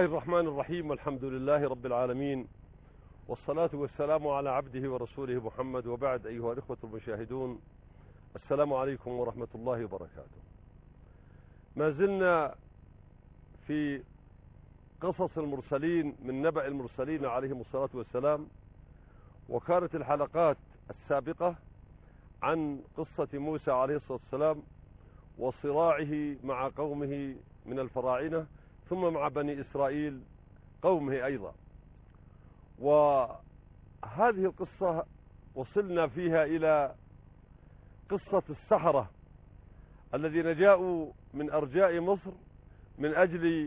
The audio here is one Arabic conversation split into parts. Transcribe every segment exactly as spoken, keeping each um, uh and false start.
الرحمن الرحيم، والحمد لله رب العالمين، والصلاة والسلام على عبده ورسوله محمد، وبعد. أيها الإخوة المشاهدون، السلام عليكم ورحمة الله وبركاته. ما زلنا في قصص المرسلين من نبأ المرسلين عليهم الصلاة والسلام، وكانت الحلقات السابقة عن قصة موسى عليه الصلاة والسلام وصراعه مع قومه من الفراعنة، ثم مع بني إسرائيل قومه أيضا. وهذه القصة وصلنا فيها إلى قصة السحرة الذين جاءوا من أرجاء مصر من أجل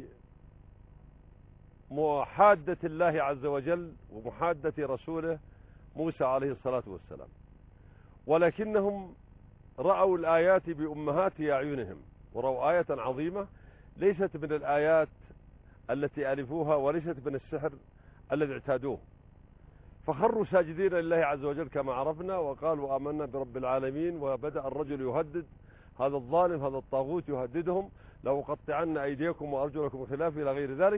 محادة الله عز وجل ومحادة رسوله موسى عليه الصلاة والسلام، ولكنهم رأوا الآيات بأمهات أعينهم، ورأوا آية عظيمة ليست من الآيات التي ألفوها، وليست من السحر الذي اعتادوه، فخروا ساجدين لله عز وجل كما عرفنا، وقالوا آمنا برب العالمين. وبدأ الرجل يهدد هذا الظالم، هذا الطاغوت، يهددهم: لو قطعن أيديكم وأرجلكم من خلاف إلى غير ذلك.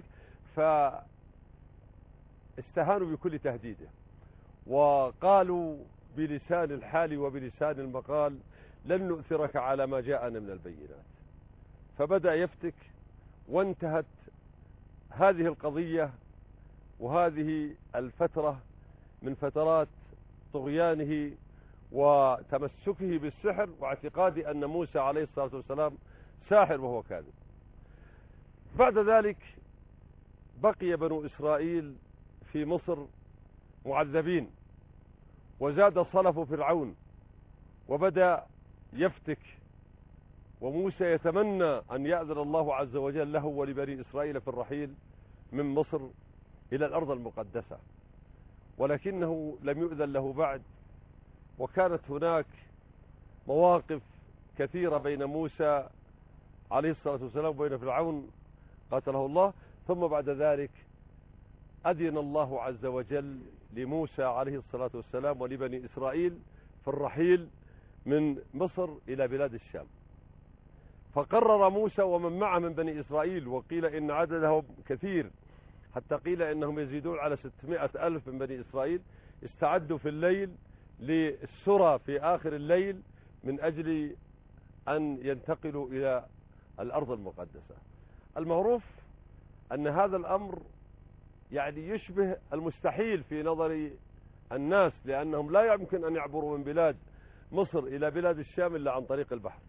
فاستهانوا بكل تهديده، وقالوا بلسان الحال وبلسان المقال: لن نؤثرك على ما جاءنا من البينات. فبدأ يفتك، وانتهت هذه القضية وهذه الفترة من فترات طغيانه وتمسكه بالسحر واعتقاد أن موسى عليه الصلاة والسلام ساحر وهو كاذب. بعد ذلك بقي بنو إسرائيل في مصر معذبين، وزاد صلف فرعون وبدأ يفتك، وموسى يتمنى أن يأذن الله عز وجل له ولبني إسرائيل في الرحيل من مصر إلى الأرض المقدسة، ولكنه لم يؤذن له بعد. وكانت هناك مواقف كثيرة بين موسى عليه الصلاة والسلام وبين فرعون قاتله الله. ثم بعد ذلك أذن الله عز وجل لموسى عليه الصلاة والسلام ولبني إسرائيل في الرحيل من مصر إلى بلاد الشام. فقرر موسى ومن معه من بني إسرائيل، وقيل إن عددهم كثير، حتى قيل إنهم يزيدون على ستمائة ألف من بني إسرائيل، استعدوا في الليل للسرى في آخر الليل من أجل أن ينتقلوا إلى الأرض المقدسة. المعروف أن هذا الأمر يعني يشبه المستحيل في نظر الناس، لأنهم لا يمكن أن يعبروا من بلاد مصر إلى بلاد الشام إلا عن طريق البحر.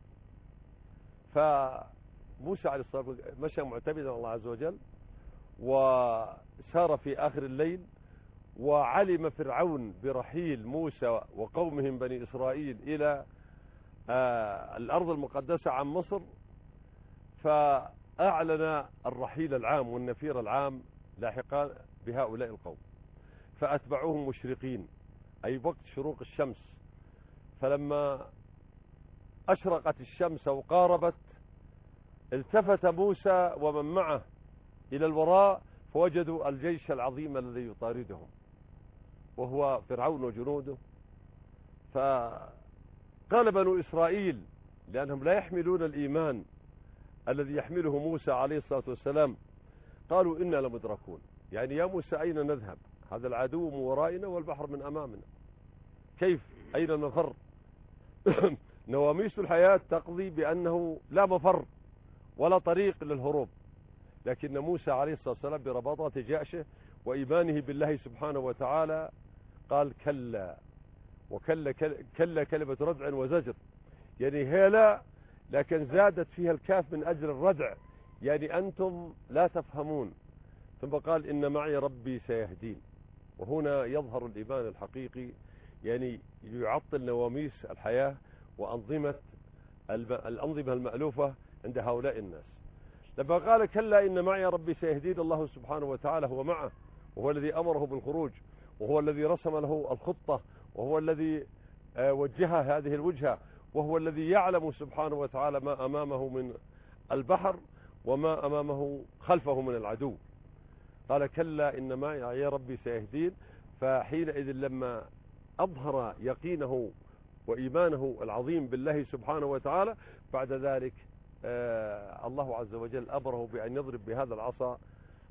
فموسى عليه الصلاة والسلام مشى معتمدا على الله عز وجل، وسار في آخر الليل، وعلم فرعون برحيل موسى وقومهم بني إسرائيل إلى الأرض المقدسة عن مصر، فأعلن الرحيل العام والنفير العام لاحقا بهؤلاء القوم، فأتبعوهم مشرقين، أي وقت شروق الشمس. فلما أشرقت الشمس وقاربت، التفت موسى ومن معه إلى الوراء، فوجدوا الجيش العظيم الذي يطاردهم وهو فرعون وجنوده. فقال بنو إسرائيل، لأنهم لا يحملون الإيمان الذي يحمله موسى عليه الصلاة والسلام، قالوا إنا لمدركون. يعني يا موسى أين نذهب؟ هذا العدو من ورائنا والبحر من أمامنا، كيف؟ أين نفر؟ نواميس الحياة تقضي بأنه لا مفر ولا طريق للهروب. لكن موسى عليه الصلاة والسلام برباطة جأشه وإيمانه بالله سبحانه وتعالى قال: كلا، وكلا كلا كلمة ردع وزجر، يعني هي لا، لكن زادت فيها الكاف من أجل الردع، يعني أنتم لا تفهمون. ثم قال: إن معي ربي سيهدين. وهنا يظهر الإيمان الحقيقي، يعني يعطل نواميس الحياة وأنظمة الأنظمة المألوفة عند هؤلاء الناس. لما قال: كلا إن معي ربي سيهدين، الله سبحانه وتعالى هو معه، وهو الذي أمره بالخروج، وهو الذي رسم له الخطة، وهو الذي وجه هذه الوجهة، وهو الذي يعلم سبحانه وتعالى ما أمامه من البحر وما أمامه خلفه من العدو. قال: كلا إن معي ربي سيهدين. فحينئذ لما أظهر يقينه وإيمانه العظيم بالله سبحانه وتعالى، بعد ذلك آه الله عز وجل أمره بأن يضرب بهذا العصا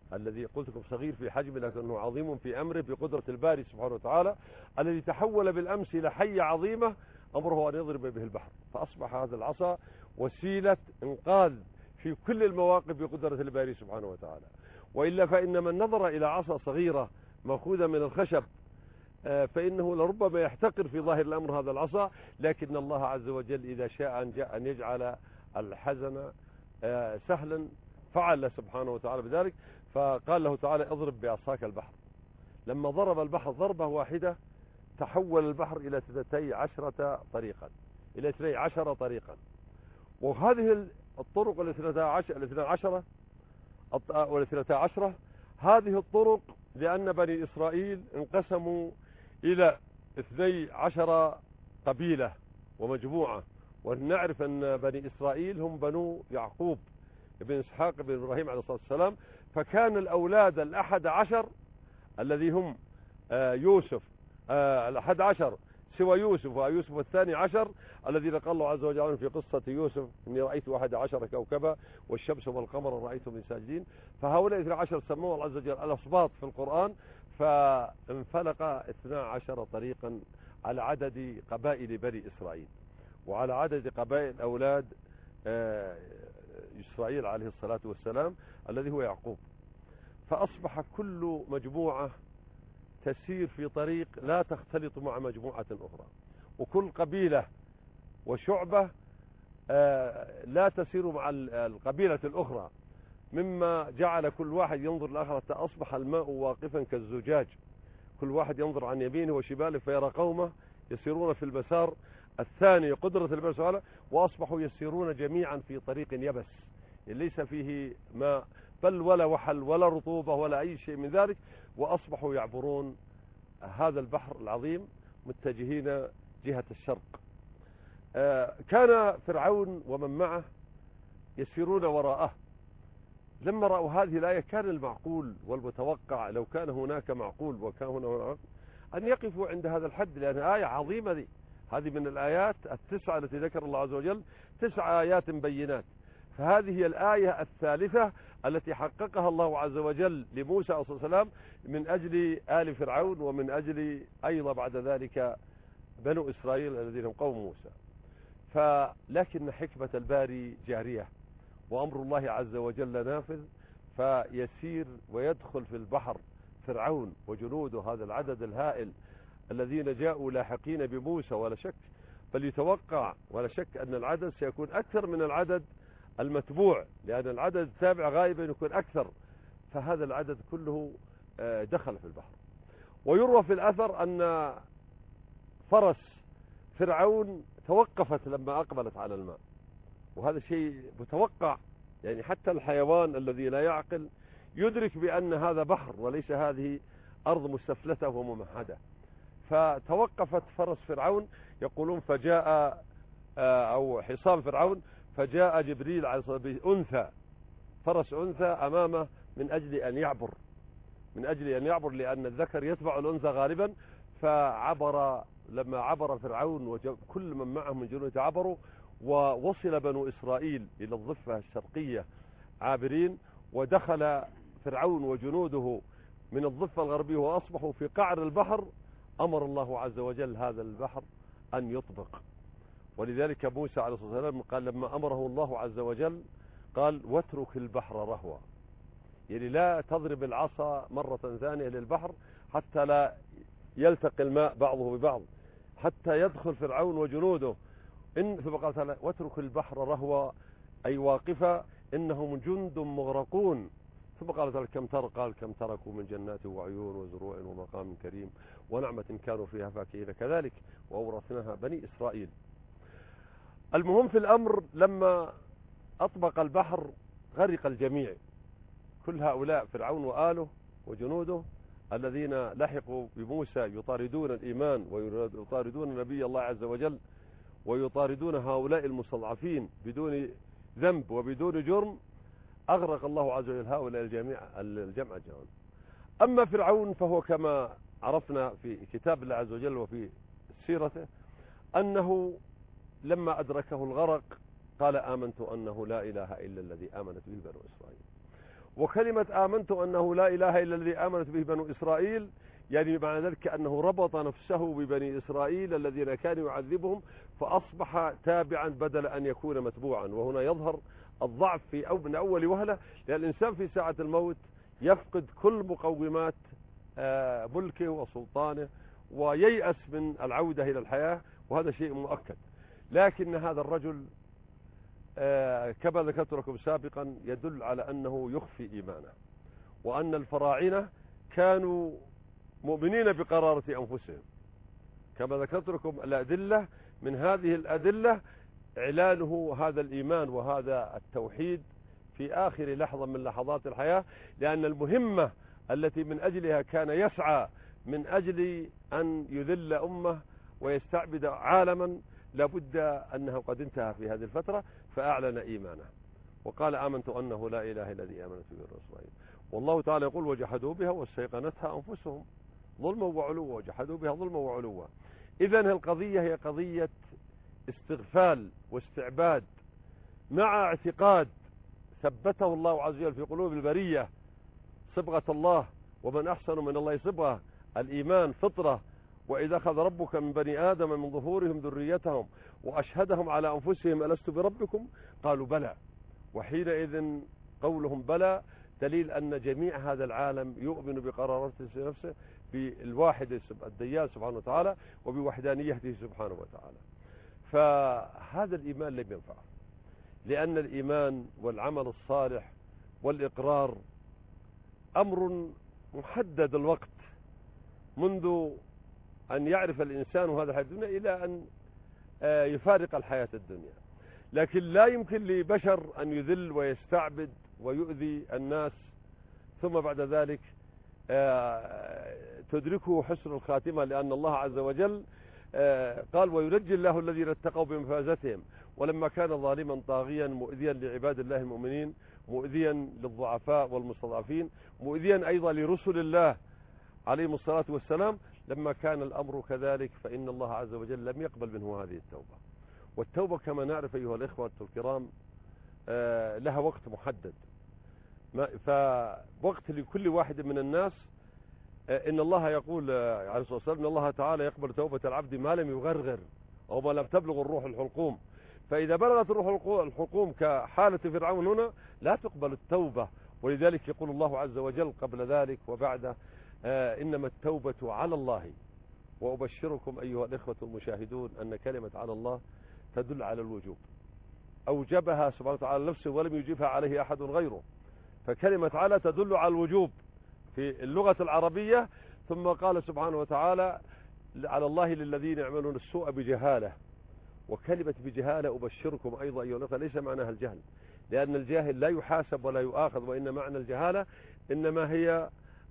الذي قلت لكم صغير في حجمه لكنه عظيم في أمره بقدرة الباري سبحانه وتعالى، الذي تحول بالأمس إلى حية عظيمة أمره أن يضرب به البحر، فأصبح هذا العصا وسيلة إنقاذ في كل المواقف بقدرة الباري سبحانه وتعالى. وإلا فإن من نظر إلى عصا صغيرة مأخوذة من الخشب فإنه لربما يحتقر في ظاهر الأمر هذا العصا، لكن الله عز وجل إذا شاء أن يجعل الحزن سهلا فعل سبحانه وتعالى بذلك. فقال له تعالى اضرب بعصاك البحر، لما ضرب البحر ضربة واحدة تحول البحر إلى اثنتي عشرة طريقا إلى اثني عشر طريقا. وهذه الطرق الاثنتا عشر الاثنى عشرة والاثنتا عشرة هذه الطرق لأن بني إسرائيل انقسموا إلى اثني عشر قبيلة ومجموعة، ونعرف أن بني إسرائيل هم بنو يعقوب ابن إسحاق ابن إبراهيم عليه الصلاة والسلام. فكان الأولاد الأحد عشر الذي هم يوسف الأحد عشر سوى يوسف ويوسف الثاني عشر الذين قال الله عز وجل في قصة يوسف إني رأيت أحد عشر كوكبا والشمس والقمر رأيتهم من ساجدين. فهؤلاء اثني عشر سموه الله عز وجل الأسباط في القرآن، فانفلق اثني عشر طريقا على عدد قبائل بني إسرائيل وعلى عدد قبائل أولاد إسرائيل عليه الصلاة والسلام الذي هو يعقوب. فأصبح كل مجموعة تسير في طريق لا تختلط مع مجموعة أخرى، وكل قبيلة وشعبة لا تسير مع القبيلة الأخرى، مما جعل كل واحد ينظر للآخر حتى أصبح الماء واقفا كالزجاج، كل واحد ينظر عن يمينه وشماله فيرى قومه يسيرون في المسار الثاني قدرة الله تعالى، وأصبحوا يسيرون جميعا في طريق يبس ليس فيه ماء بل ولا وحل ولا رطوبة ولا أي شيء من ذلك، وأصبحوا يعبرون هذا البحر العظيم متجهين جهة الشرق. كان فرعون ومن معه يسيرون وراءه. لما رأوا هذه الآية كان المعقول والمتوقع لو كان هناك معقول وكان هناك أن يقفوا عند هذا الحد، لأن آية عظيمة دي. هذه من الآيات التسعة التي ذكر الله عز وجل، تسع آيات بينات، فهذه هي الآية الثالثة التي حققها الله عز وجل لموسى عليه الصلاة والسلام من أجل آل فرعون ومن أجل أيضا بعد ذلك بنو إسرائيل الذين هم قوم موسى. فلكن حكمة الباري جارية وأمر الله عز وجل نافذ، فيسير ويدخل في البحر فرعون وجنوده هذا العدد الهائل الذين جاءوا لاحقين بموسى، ولا شك بل يتوقع ولا شك أن العدد سيكون أكثر من العدد المتبوع، لأن العدد التابع غالبا يكون أكثر. فهذا العدد كله دخل في البحر. ويروى في الأثر أن فرس فرعون توقفت لما أقبلت على الماء، وهذا شيء متوقع، يعني حتى الحيوان الذي لا يعقل يدرك بأن هذا بحر وليس هذه أرض مستفلتة وممهدة. فتوقفت فرس فرعون، يقولون فجاء أو حصان فرعون فجاء جبريل عليه الصلاة والسلام بأنثى فرس أنثى أمامه من أجل أن يعبر من أجل أن يعبر لأن الذكر يتبع الأنثى غالبا. فعبر لما عبر فرعون وكل من معه من جنود عبروا، ووصل بنو إسرائيل إلى الضفة الشرقية عابرين، ودخل فرعون وجنوده من الضفة الغربية وأصبحوا في قعر البحر. أمر الله عز وجل هذا البحر أن يطبق، ولذلك موسى عليه الصلاة والسلام قال لما أمره الله عز وجل قال واترك البحر رهوا، يعني لا تضرب العصا مرة ثانية للبحر حتى لا يلتقي الماء بعضه ببعض حتى يدخل فرعون وجنوده. إن ثم قال تعالى واترك البحر رهوا أي واقفا إنهم جند مغرقون. ثم قال تعالى كم تر قال كم تركوا من جنات وعيون وزروع ومقام كريم ونعمة كانوا فيها فاكهين كذلك وأورثناها بني إسرائيل. المهم في الأمر لما أطبق البحر غرق الجميع، كل هؤلاء فرعون وآله وجنوده الذين لحقوا بموسى يطاردون الإيمان ويطاردون نبي الله عز وجل ويطاردون هؤلاء المستضعفين بدون ذنب وبدون جرم. أغرق الله عز وجل هؤلاء الجميع الجمع الجوان. أما فرعون فهو كما عرفنا في كتاب الله عز وجل وفي سيرته أنه لما أدركه الغرق قال آمنت أنه لا إله إلا الذي آمنت به بنو إسرائيل. وكلمة آمنت أنه لا إله إلا الذي آمنت به بنو إسرائيل، يعني معنى ذلك أنه ربط نفسه ببني إسرائيل الذين كانوا يعذبهم فأصبح تابعا بدل أن يكون متبوعا. وهنا يظهر الضعف في أو من أول وهلة، لأن الإنسان في ساعة الموت يفقد كل مقومات ملكه وسلطانه وييأس من العودة إلى الحياة، وهذا شيء مؤكد. لكن هذا الرجل كما ذكرت لكم سابقا يدل على أنه يخفي إيمانه، وأن الفراعنة كانوا مؤمنين بقرارة أنفسهم. كما ذكرت لكم الأدلة، من هذه الأدلة إعلانه هذا الإيمان وهذا التوحيد في آخر لحظة من لحظات الحياة، لأن المهمة التي من أجلها كان يسعى من أجل أن يذل أمة ويستعبد عالما لابد أنه قد انتهى في هذه الفترة، فأعلن إيمانه وقال آمنت أنه لا إله إلا الذي آمنت به بنو إسرائيل. والله تعالى يقول وجحدوا بها واستيقنتها أنفسهم ظلما وعلوا، وجحدوا بها ظلما وعلوا. إذن القضية هي قضية استغفال واستعباد مع اعتقاد ثبته الله عز وجل في قلوب البرية صبغة الله، ومن أحسن من الله صبغة، الإيمان فطرة. وإذا أخذ ربك من بني آدم من ظهورهم ذريتهم وأشهدهم على أنفسهم ألست بربكم قالوا بلى، وحينئذ قولهم بلى دليل أن جميع هذا العالم يؤمن بقرارته نفسه بالواحد الديان سبحانه وتعالى وبوحدانيته سبحانه وتعالى. فهذا الإيمان لم ينفعه، لأن الإيمان والعمل الصالح والإقرار أمر محدد الوقت، منذ أن يعرف الإنسان هذا الحياة الدنيا إلى أن يفارق الحياة الدنيا. لكن لا يمكن لبشر أن يذل ويستعبد ويؤذي الناس ثم بعد ذلك تدركه حسن الخاتمة، لأن الله عز وجل قال وينجي الله الذين اتقوا بمفازتهم، ولما كان ظالما طاغيا مؤذيا لعباد الله المؤمنين، مؤذيا للضعفاء والمستضعفين، مؤذيا أيضا لرسل الله عليهم الصلاة والسلام، لما كان الأمر كذلك فإن الله عز وجل لم يقبل منه هذه التوبة. والتوبة كما نعرف أيها الإخوة الكرام لها وقت محدد، فوقت لكل واحد من الناس. إن الله يقول عليه الصلاة والسلام إن الله تعالى يقبل توبة العبد ما لم يغرغر أو ما لم تبلغ الروح الحلقوم، فإذا بلغت الروح الحلقوم كحالة فرعون هنا لا تقبل التوبة. ولذلك يقول الله عز وجل قبل ذلك وبعده إنما التوبة على الله. وأبشركم أيها الإخوة المشاهدون أن كلمة على الله تدل على الوجوب، أوجبها سبحانه وتعالى نفسه ولم يجيبها عليه أحد غيره، فكلمة على تدل على الوجوب في اللغة العربية. ثم قال سبحانه وتعالى على الله للذين يعملون السوء بجهالة، وكلمة بجهالة أبشركم أيضا أيها الأخوة ليس معناها الجهل، لأن الجاهل لا يحاسب ولا يؤاخذ، وإن معنى الجهالة إنما هي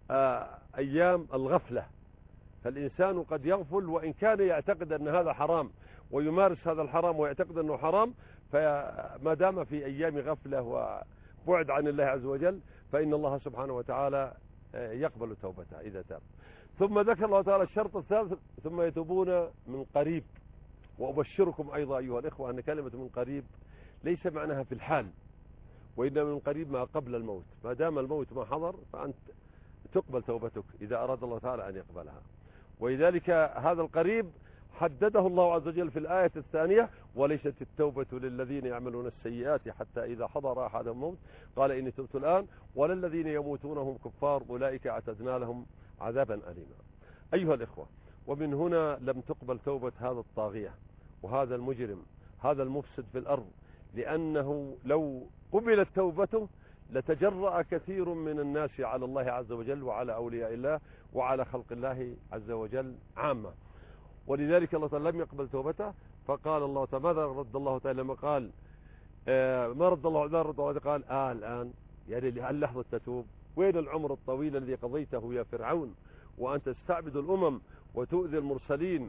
أيام الغفلة. فالإنسان قد يغفل وإن كان يعتقد أن هذا حرام ويمارس هذا الحرام ويعتقد أنه حرام، فما دام في أيام غفلة وبعد عن الله عز وجل فإن الله سبحانه وتعالى يقبل توبته إذا تاب. ثم ذكر الله تعالى الشرط الثالث ثم يتوبون من قريب. وأبشركم أيضا أيها الإخوة أن كلمة من قريب ليس معناها في الحال، وإنما من قريب ما قبل الموت، ما دام الموت ما حضر فأنت تقبل توبتك إذا أراد الله تعالى أن يقبلها. ولذلك هذا القريب حدده الله عز وجل في الآية الثانية وليست التوبة للذين يعملون السيئات حتى إذا حضر أحدهم الموت قال إني تبت الآن ولا الذين يموتون هم كفار أولئك أعتدنا لهم عذابا أليما. أيها الإخوة، ومن هنا لم تقبل توبة هذا الطاغية وهذا المجرم هذا المفسد في الأرض، لأنه لو قبلت توبته لتجرأ كثير من الناس على الله عز وجل وعلى أولياء الله وعلى خلق الله عز وجل عامة. ولذلك الله تعالى لم يقبل توبته، فقال الله تعالى ماذا رد الله تعالى لما قال آه ما رد الله تعالى رد الله قال آه الآن يعني لهاللحظة تتوب؟ وين العمر الطويل الذي قضيته يا فرعون وأنت تستعبد الأمم وتؤذي المرسلين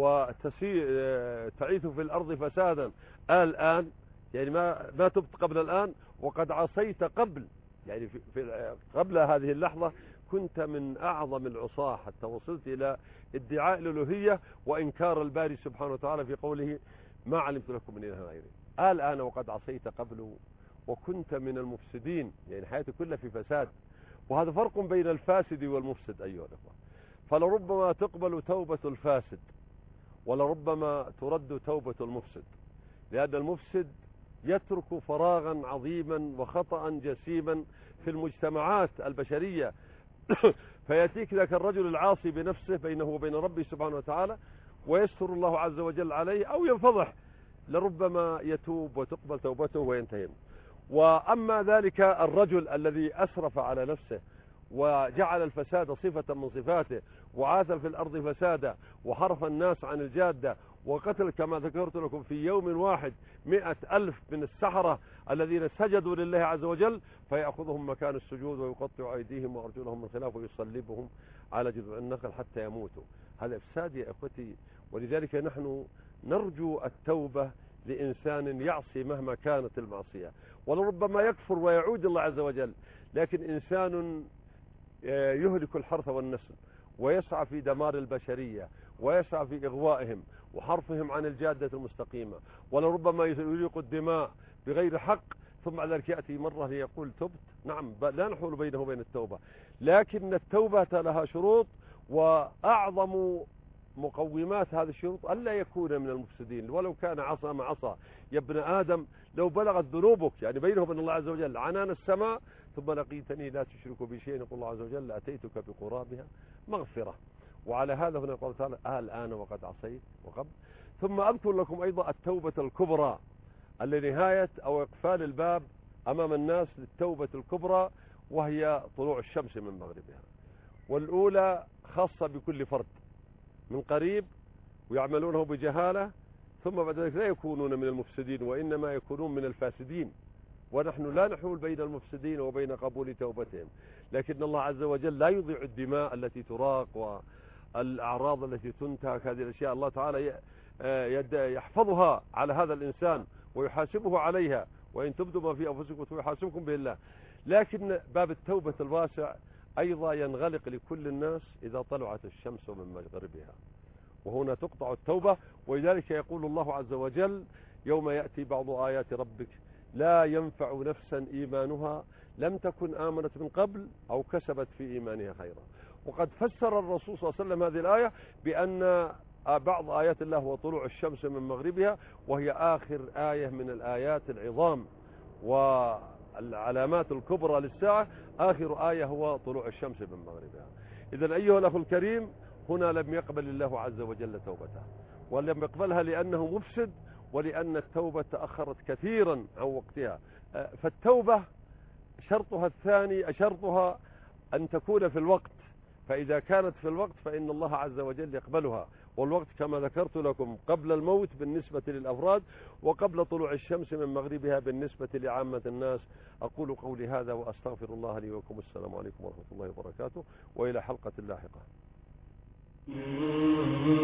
وتعيث في الأرض فسادا؟ آه الآن يعني ما ما تبت قبل الآن وقد عصيت قبل، يعني في في قبل هذه اللحظة كنت من أعظم العصاة حتى وصلت إلى ادعاء الألوهية وإنكار الباري سبحانه وتعالى في قوله ما علمت لكم من إله غيري. الآن وقد عصيت قبل وكنت من المفسدين، يعني حياتك كلها في فساد. وهذا فرق بين الفاسد والمفسد أيها الأخوة. فلربما تقبل توبة الفاسد ولربما ترد توبة المفسد، لأن المفسد يترك فراغا عظيما وخطأ جسيما في المجتمعات البشرية فيأتيك ذاك الرجل العاصي بنفسه بينه وبين ربه سبحانه وتعالى ويستر الله عز وجل عليه أو ينفضح، لربما يتوب وتقبل توبته وينتهي. وأما ذلك الرجل الذي أسرف على نفسه وجعل الفساد صفة من صفاته وعاث في الأرض فسادا وحرف الناس عن الجادة وقتل كما ذكرت لكم في يوم واحد مئة ألف من السحرة الذين سجدوا لله عز وجل، فيأخذهم مكان السجود ويقطع أيديهم وأرجلهم من خلاف ويصلبهم على جذوع النخل حتى يموتوا. هذا إفساد يا إخوتي. ولذلك نحن نرجو التوبة لإنسان يعصي مهما كانت المعصية، ولربما يكفر ويعود الله عز وجل، لكن إنسان يهلك الحرث والنسل ويسعى في دمار البشرية ويسعى في إغوائهم وحرفهم عن الجادة المستقيمة، ولربما يريق الدماء بغير حق، ثم بعد ذلك يأتي مرة ليقول تبت. نعم، لا نحول بينه وبين التوبة، لكن التوبة لها شروط، وأعظم مقومات هذه الشروط ألا يكون من المفسدين ولو كان عصا مع عصا. يا ابن آدم لو بلغت ذنوبك يعني بينه وبين الله عز وجل عنان السماء ثم لقيتني لا تشرك بي شيئا يقول الله عز وجل لأتيتك بقرابها مغفرة. وعلى هذا هنا قال تعالى آه الآن وقد عصيت وقبل. ثم أذكر لكم أيضا التوبة الكبرى اللي نهاية أو إقفال الباب أمام الناس للتوبة الكبرى، وهي طلوع الشمس من مغربها. والأولى خاصة بكل فرد من قريب ويعملونه بجهالة، ثم بعد ذلك لا يكونون من المفسدين وإنما يكونون من الفاسدين، ونحن لا نحول بين المفسدين وبين قبول توبتهم. لكن الله عز وجل لا يضيع الدماء التي تراق والأعراض التي تنتهك. هذه الأشياء الله تعالى يحفظها على هذا الإنسان ويحاسبه عليها، وإن تبدوا ما في أنفسكم ويحاسبكم به الله. لكن باب التوبة الواسع أيضا ينغلق لكل الناس إذا طلعت الشمس من مغربها، وهنا تقطع التوبة. ولذلك يقول الله عز وجل يوم يأتي بعض آيات ربك لا ينفع نفسا إيمانها لم تكن آمنت من قبل أو كسبت في إيمانها خيرا. وقد فسر الرسول صلى الله عليه وسلم هذه الآية بأن بعض آيات الله هو طلوع الشمس من مغربها، وهي آخر آية من الآيات العظام والعلامات الكبرى للساعة. آخر آية هو طلوع الشمس من مغربها. إذن أيها الأخ الكريم، هنا لم يقبل الله عز وجل توبته، ولم يقبلها لأنه مفسد ولأن التوبة تأخرت كثيرا عن وقتها. فالتوبة شرطها الثاني شرطها أن تكون في الوقت، فإذا كانت في الوقت فإن الله عز وجل يقبلها. والوقت كما ذكرت لكم قبل الموت بالنسبة للأفراد، وقبل طلوع الشمس من مغربها بالنسبة لعامة الناس. أقول قولي هذا وأستغفر الله لي ولكم. السلام عليكم ورحمة الله وبركاته، وإلى حلقة لاحقة.